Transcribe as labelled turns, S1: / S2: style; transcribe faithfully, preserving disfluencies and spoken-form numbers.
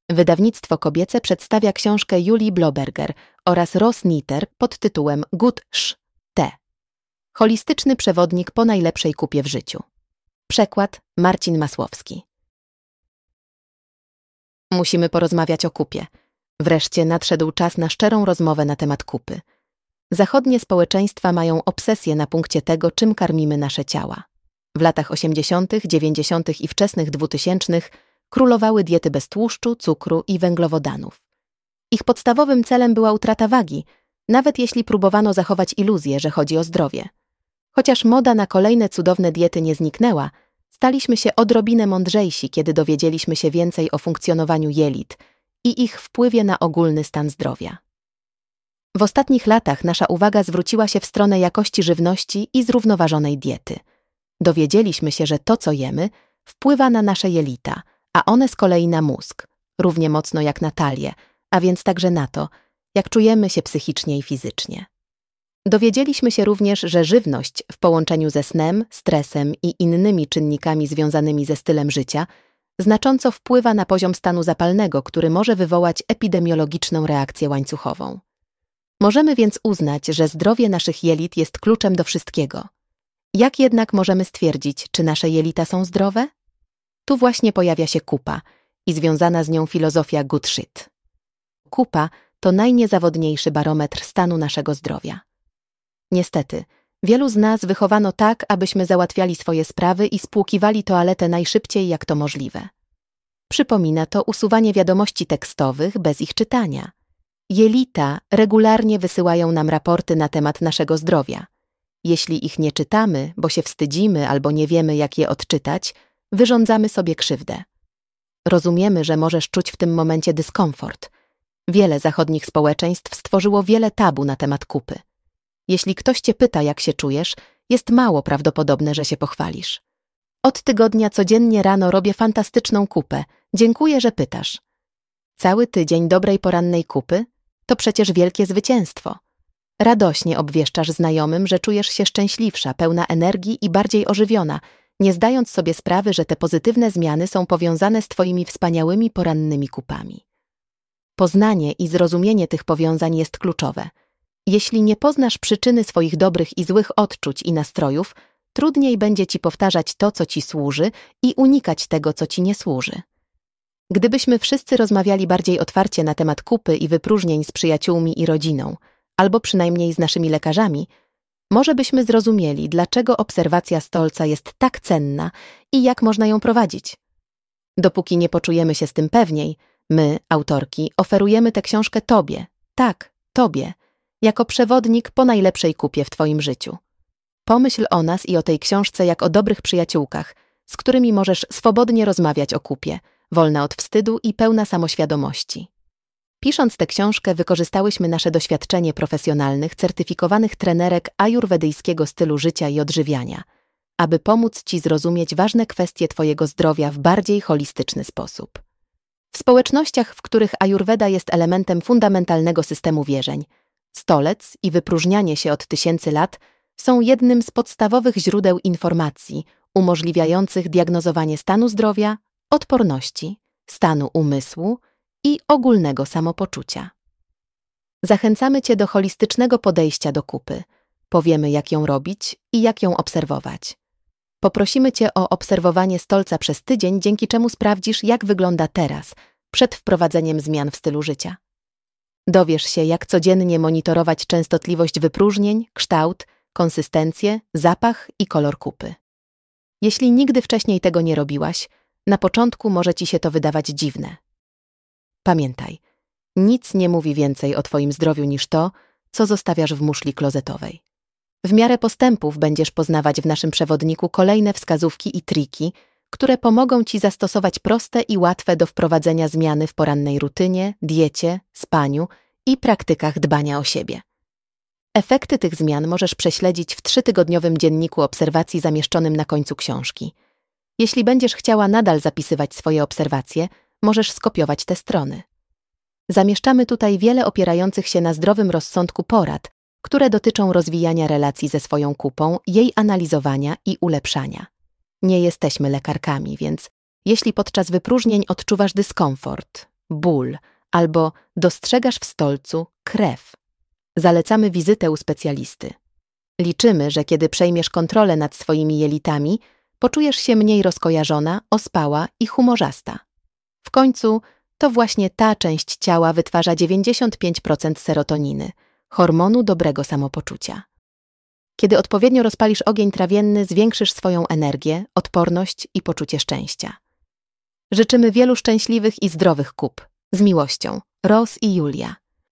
S1: Wydawnictwo kobiece przedstawia książkę Julii Bloberger oraz Ros Nitter pod tytułem Gut Sz T. Holistyczny przewodnik po najlepszej kupie w życiu. Przekład Marcin Masłowski. Musimy porozmawiać o kupie. Wreszcie nadszedł czas na szczerą rozmowę na temat kupy. Zachodnie społeczeństwa mają obsesję na punkcie tego, czym karmimy nasze ciała. W latach osiemdziesiątych, dziewięćdziesiątych i wczesnych dwutysięcznych królowały diety bez tłuszczu, cukru i węglowodanów. Ich podstawowym celem była utrata wagi, nawet jeśli próbowano zachować iluzję, że chodzi o zdrowie. Chociaż moda na kolejne cudowne diety nie zniknęła, staliśmy się odrobinę mądrzejsi, kiedy dowiedzieliśmy się więcej o funkcjonowaniu jelit i ich wpływie na ogólny stan zdrowia. W ostatnich latach nasza uwaga zwróciła się w stronę jakości żywności i zrównoważonej diety. Dowiedzieliśmy się, że to, co jemy, wpływa na nasze jelita, a one z kolei na mózg, równie mocno jak na talię, a więc także na to, jak czujemy się psychicznie i fizycznie. Dowiedzieliśmy się również, że żywność w połączeniu ze snem, stresem i innymi czynnikami związanymi ze stylem życia znacząco wpływa na poziom stanu zapalnego, który może wywołać epidemiologiczną reakcję łańcuchową. Możemy więc uznać, że zdrowie naszych jelit jest kluczem do wszystkiego. Jak jednak możemy stwierdzić, czy nasze jelita są zdrowe? Tu właśnie pojawia się kupa i związana z nią filozofia Gut Shit. Kupa to najniezawodniejszy barometr stanu naszego zdrowia. Niestety, wielu z nas wychowano tak, abyśmy załatwiali swoje sprawy i spłukiwali toaletę najszybciej, jak to możliwe. Przypomina to usuwanie wiadomości tekstowych bez ich czytania. Jelita regularnie wysyłają nam raporty na temat naszego zdrowia. Jeśli ich nie czytamy, bo się wstydzimy albo nie wiemy, jak je odczytać, wyrządzamy sobie krzywdę. Rozumiemy, że możesz czuć w tym momencie dyskomfort. Wiele zachodnich społeczeństw stworzyło wiele tabu na temat kupy. Jeśli ktoś cię pyta, jak się czujesz, jest mało prawdopodobne, że się pochwalisz. Od tygodnia codziennie rano robię fantastyczną kupę. Dziękuję, że pytasz. Cały tydzień dobrej porannej kupy to przecież wielkie zwycięstwo. Radośnie obwieszczasz znajomym, że czujesz się szczęśliwsza, pełna energii i bardziej ożywiona, nie zdając sobie sprawy, że te pozytywne zmiany są powiązane z twoimi wspaniałymi porannymi kupami. Poznanie i zrozumienie tych powiązań jest kluczowe. Jeśli nie poznasz przyczyny swoich dobrych i złych odczuć i nastrojów, trudniej będzie ci powtarzać to, co ci służy i unikać tego, co ci nie służy. Gdybyśmy wszyscy rozmawiali bardziej otwarcie na temat kupy i wypróżnień z przyjaciółmi i rodziną, albo przynajmniej z naszymi lekarzami, może byśmy zrozumieli, dlaczego obserwacja stolca jest tak cenna i jak można ją prowadzić. Dopóki nie poczujemy się z tym pewniej, my, autorki, oferujemy tę książkę tobie, tak, tobie, jako przewodnik po najlepszej kupie w twoim życiu. Pomyśl o nas i o tej książce jak o dobrych przyjaciółkach, z którymi możesz swobodnie rozmawiać o kupie, wolna od wstydu i pełna samoświadomości. Pisząc tę książkę, wykorzystałyśmy nasze doświadczenie profesjonalnych, certyfikowanych trenerek ajurwedyjskiego stylu życia i odżywiania, aby pomóc ci zrozumieć ważne kwestie twojego zdrowia w bardziej holistyczny sposób. W społecznościach, w których ajurweda jest elementem fundamentalnego systemu wierzeń, stolec i wypróżnianie się od tysięcy lat są jednym z podstawowych źródeł informacji umożliwiających diagnozowanie stanu zdrowia, odporności, stanu umysłu i ogólnego samopoczucia. Zachęcamy cię do holistycznego podejścia do kupy. Powiemy, jak ją robić i jak ją obserwować. Poprosimy cię o obserwowanie stolca przez tydzień, dzięki czemu sprawdzisz, jak wygląda teraz, przed wprowadzeniem zmian w stylu życia. Dowiesz się, jak codziennie monitorować częstotliwość wypróżnień, kształt, konsystencję, zapach i kolor kupy. Jeśli nigdy wcześniej tego nie robiłaś, na początku może ci się to wydawać dziwne. Pamiętaj, nic nie mówi więcej o twoim zdrowiu niż to, co zostawiasz w muszli klozetowej. W miarę postępów będziesz poznawać w naszym przewodniku kolejne wskazówki i triki, które pomogą ci zastosować proste i łatwe do wprowadzenia zmiany w porannej rutynie, diecie, spaniu i praktykach dbania o siebie. Efekty tych zmian możesz prześledzić w trzytygodniowym dzienniku obserwacji zamieszczonym na końcu książki. Jeśli będziesz chciała nadal zapisywać swoje obserwacje, możesz skopiować te strony. Zamieszczamy tutaj wiele opierających się na zdrowym rozsądku porad, które dotyczą rozwijania relacji ze swoją kupą, jej analizowania i ulepszania. Nie jesteśmy lekarkami, więc jeśli podczas wypróżnień odczuwasz dyskomfort, ból albo dostrzegasz w stolcu krew. Zalecamy wizytę u specjalisty. Liczymy, że kiedy przejmiesz kontrolę nad swoimi jelitami, poczujesz się mniej rozkojarzona, ospała i humorzasta. W końcu to właśnie ta część ciała wytwarza dziewięćdziesiąt pięć procent serotoniny, hormonu dobrego samopoczucia. Kiedy odpowiednio rozpalisz ogień trawienny, zwiększysz swoją energię, odporność i poczucie szczęścia. Życzymy wielu szczęśliwych i zdrowych kup. Z miłością, Ros i Julia.